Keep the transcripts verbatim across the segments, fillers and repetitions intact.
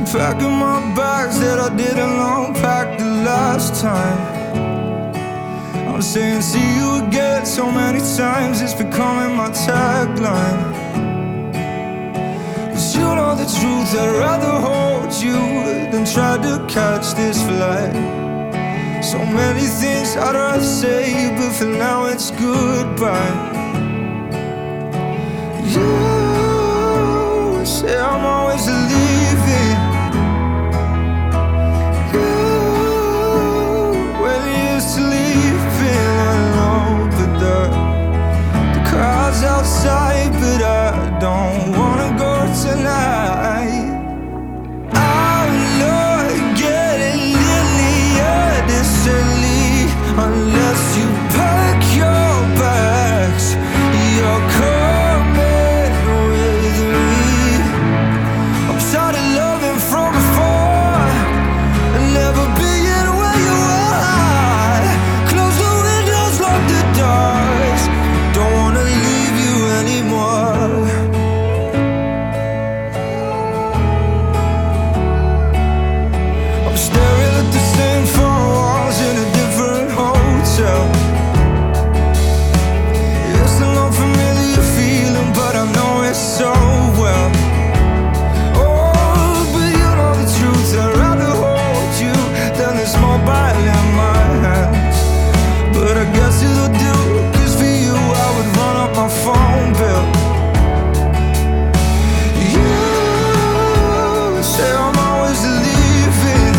Packing my bags that I didn't unpack the last time. I'm saying see you again so many times, it's becoming my tagline. Cause you know the truth, I'd rather hold you than try to catch this flight. So many things I'd rather say, but for now it's goodbye. You say I'm always leaving. You, when you used to leaving alone, but the, the crowd's outside, but I don't wanna go tonight. I'm not getting nearly decently unless you pack your bags. You're coming with me. I'm tired of loving from afar and never being where you are. Close the windows, lock the doors. Don't wanna leave you anymore. I'm staring at the same four walls in a different hotel. It's an unfamiliar feeling, but I know it so well. Oh, but you know the truth, I'd rather hold you than this mobile in my hands. But I guess it'll do, cause for you I would run up my phone bill. You say I'm always leaving.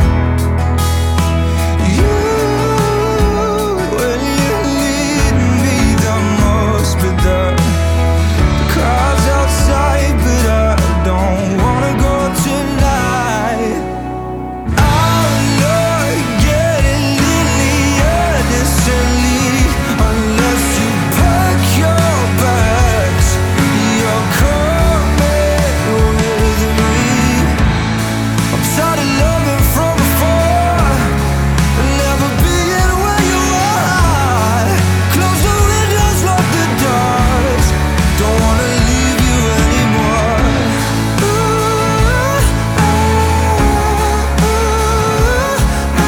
You, when you need me the most, but the, the crowd's outside, but I don't wanna go tonight. I'm not getting nearly decently unless you pack your bags. You're coming with me. I'm tired of loving from afar and never being where you are. Close the windows, lock the doors. Don't wanna leave you anymore. Ooh, ah, ooh, ah,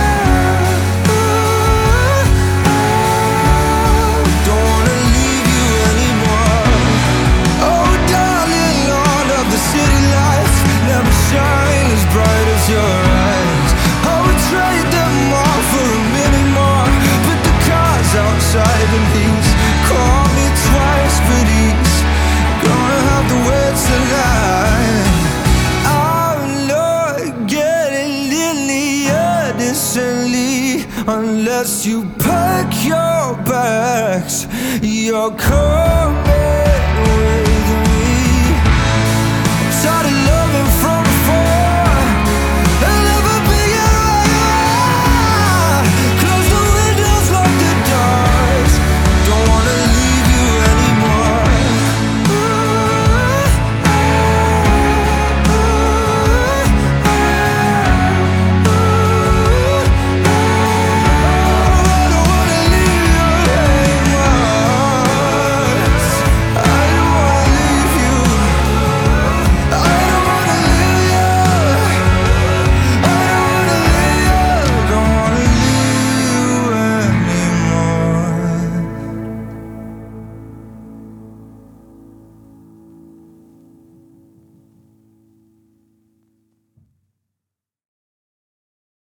ooh, ah. Don't wanna leave you anymore. Oh darling, Lord of the city lights never shine as bright as your eyes. I would trade them all for a minute more, but the car's outside and he's called me twice, but he's gonna have to wait tonight. I'm not getting nearly decently unless you pack your bags. You're coming